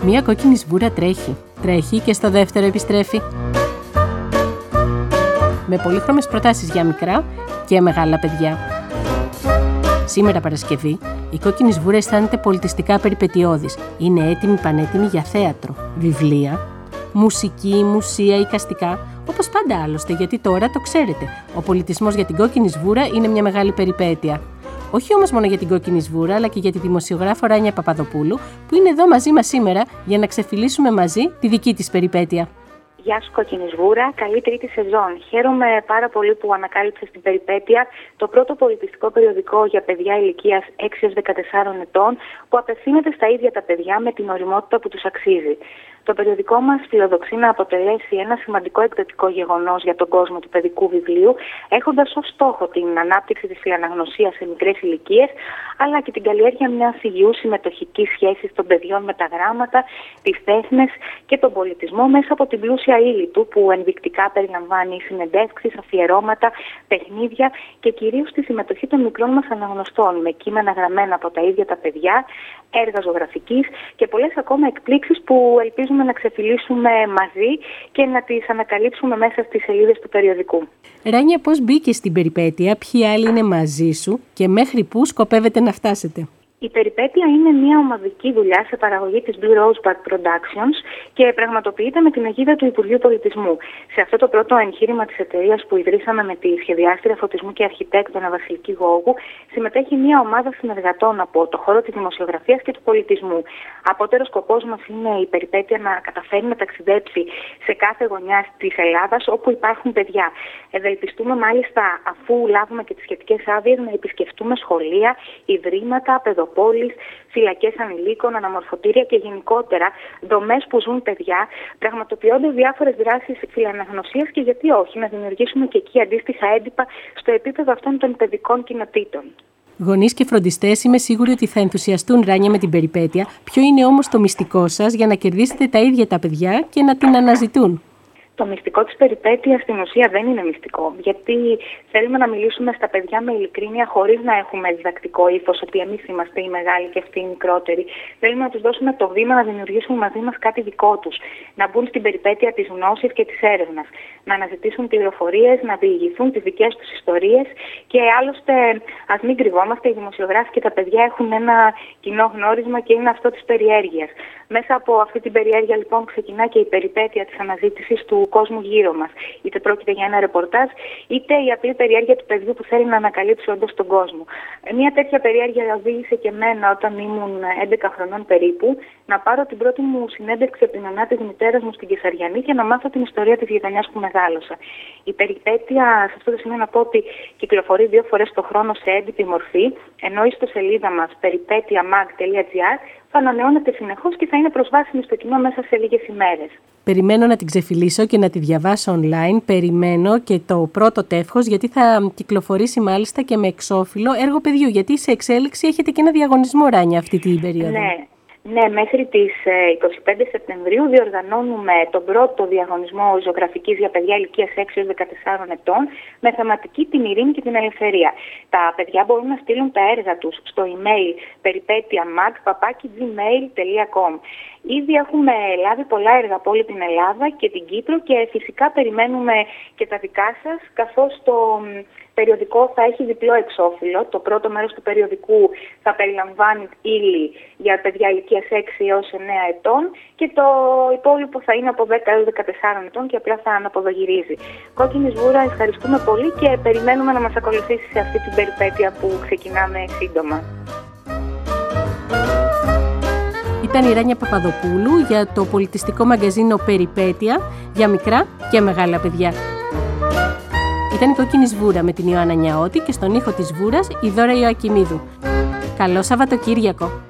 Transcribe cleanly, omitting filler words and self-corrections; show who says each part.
Speaker 1: Μία κόκκινη σβούρα τρέχει και στο δεύτερο επιστρέφει. Με πολύχρωμες προτάσεις για μικρά και μεγάλα παιδιά. Σήμερα Παρασκευή, η κόκκινη σβούρα αισθάνεται πολιτιστικά περιπετειώδης. Είναι έτοιμη πανέτοιμη για θέατρο, βιβλία, μουσική, μουσεία, εικαστικά, όπως πάντα άλλωστε, γιατί τώρα το ξέρετε. Ο πολιτισμός για την κόκκινη σβούρα είναι μια μεγάλη περιπέτεια. Όχι όμως μόνο για την κόκκινη σβούρα, αλλά και για τη δημοσιογράφο Ράνια Παπαδοπούλου, που είναι εδώ μαζί μας σήμερα για να ξεφυλίσουμε μαζί τη δική της περιπέτεια.
Speaker 2: Γεια σου κόκκινη σβούρα, καλή τρίτη σεζόν. Χαίρομαι πάρα πολύ που ανακάλυψες την περιπέτεια, το πρώτο πολιτιστικό περιοδικό για παιδιά ηλικίας 6-14 ετών, που απευθύνεται στα ίδια τα παιδιά με την οριμότητα που τους αξίζει. Το περιοδικό μας φιλοδοξεί να αποτελέσει ένα σημαντικό εκδοτικό γεγονός για τον κόσμο του παιδικού βιβλίου, έχοντας ως στόχο την ανάπτυξη της φιλαναγνωσίας σε μικρές ηλικίες, αλλά και την καλλιέργεια μιας υγιούς συμμετοχικής σχέσης των παιδιών με τα γράμματα, τις τέχνες και τον πολιτισμό μέσα από την πλούσια ύλη του, που ενδεικτικά περιλαμβάνει συνεντεύξεις, αφιερώματα, παιχνίδια και κυρίως τη συμμετοχή των μικρών μας αναγνωστών, με κείμενα γραμμένα από τα ίδια τα παιδιά, έργα ζωγραφικής και πολλές ακόμα εκπλήξεις που ελπίζουμε να ξεφυλίσουμε μαζί και να τις ανακαλύψουμε μέσα στις σελίδες του περιοδικού.
Speaker 1: Ράνια, πώς μπήκε στην περιπέτεια, ποιοι άλλοι είναι μαζί σου και μέχρι πού σκοπεύετε να φτάσετε?
Speaker 2: Η περιπέτεια είναι μια ομαδική δουλειά σε παραγωγή της Blue Rose Park Productions και πραγματοποιείται με την αιγίδα του Υπουργείου Πολιτισμού. Σε αυτό το πρώτο εγχείρημα της εταιρείας που ιδρύσαμε με τη σχεδιάστρια φωτισμού και αρχιτέκτονα Βασιλική Γόγου, συμμετέχει μια ομάδα συνεργατών από το χώρο της δημοσιογραφίας και του πολιτισμού. Απότερος σκοπός μας είναι η περιπέτεια να καταφέρει να ταξιδέψει σε κάθε γωνιά της Ελλάδας όπου υπάρχουν παιδιά. Ευελπιστούμε μάλιστα, αφού λάβουμε και τις σχετικές άδειες, να επισκεφτούμε σχολεία, ιδρύματα, πόλεις, φυλακές ανηλίκων, αναμορφωτήρια και γενικότερα δομές που ζουν παιδιά, πραγματοποιώνται διάφορες δράσεις φιλαναγνωσίας και γιατί όχι, να δημιουργήσουμε και εκεί αντίστοιχα έντυπα στο επίπεδο αυτών των παιδικών κοινοτήτων.
Speaker 1: Γονείς και φροντιστές, είμαι σίγουρη ότι θα ενθουσιαστούν, Ράνια, με την περιπέτεια. Ποιο είναι όμως το μυστικό σας για να κερδίσετε τα ίδια τα παιδιά και να την αναζητούν?
Speaker 2: Το μυστικό της περιπέτειας στην ουσία δεν είναι μυστικό, γιατί θέλουμε να μιλήσουμε στα παιδιά με ειλικρίνεια χωρίς να έχουμε διδακτικό ύφος ότι εμείς είμαστε οι μεγάλοι και αυτοί οι μικρότεροι. Θέλουμε να τους δώσουμε το βήμα να δημιουργήσουμε μαζί μας κάτι δικό τους, να μπουν στην περιπέτεια της γνώσης και της έρευνας, να αναζητήσουν πληροφορίες, να διηγηθούν τις δικές τους ιστορίες και άλλωστε, ας μην κρυβόμαστε, οι δημοσιογράφοι και τα παιδιά έχουν ένα κοινό γνώρισμα και είναι αυτό της περιέργειας. Μέσα από αυτή την περιέργεια λοιπόν ξεκινά και η περιπέτεια της αναζήτησης του κόσμου γύρω μας. Είτε πρόκειται για ένα ρεπορτάζ, είτε η απλή περιέργεια του παιδιού που θέλει να ανακαλύψει όντως τον κόσμο. Μια τέτοια περιέργεια οδήγησε και εμένα όταν ήμουν 11 χρονών περίπου να πάρω την πρώτη μου συνέντευξη από την ονά της μητέρας μου στην Κεσαριανή και να μάθω την ιστορία της γειτονιάς που μεγάλωσα. Η περιπέτεια, σε αυτό το σημείο να πω ότι κυκλοφορεί 2 φορές το χρόνο σε έντυπη μορφή, ενώ η ιστοσελίδα μας peripetiamag.gr θα ανανεώνεται συνεχώς και θα είναι προσβάσιμη στο κοινό μέσα σε λίγες ημέρες.
Speaker 1: Περιμένω να την ξεφυλίσω και να τη διαβάσω online. Περιμένω και το πρώτο τεύχος, γιατί θα κυκλοφορήσει μάλιστα και με εξώφυλλο έργο παιδιού. Γιατί σε εξέλιξη έχετε και ένα διαγωνισμό, Ράνια, αυτή την περίοδο.
Speaker 2: Ναι, μέχρι τις 25 Σεπτεμβρίου διοργανώνουμε τον πρώτο διαγωνισμό ζωγραφικής για παιδιά ηλικίας 6-14 ετών με θεματική την ειρήνη και την ελευθερία. Τα παιδιά μπορούν να στείλουν τα έργα τους στο email peripetiamag@gmail.com. Ήδη έχουμε λάβει πολλά έργα από όλη την Ελλάδα και την Κύπρο και φυσικά περιμένουμε και τα δικά σας, καθώς το περιοδικό θα έχει διπλό εξώφυλλο. Το πρώτο μέρος του περιοδικού θα περιλαμβάνει ύλη για παιδιά ηλικίας 6 έως 9 ετών και το υπόλοιπο θα είναι από 10 έως 14 ετών και απλά θα αναποδογυρίζει. Κόκκινη σβούρα, ευχαριστούμε πολύ και περιμένουμε να μας ακολουθήσει σε αυτή την περιπέτεια που ξεκινάμε σύντομα.
Speaker 1: Ήταν η Ράνια Παπαδοπούλου για το πολιτιστικό μαγκαζίνο Περιπέτεια για μικρά και μεγάλα παιδιά. Ήταν η Κόκκινη Σβούρα με την Ιωάννα Νιαώτη και στον ήχο της Σβούρας η Δώρα Ιωακιμίδου. Καλό Σαββατοκύριακο!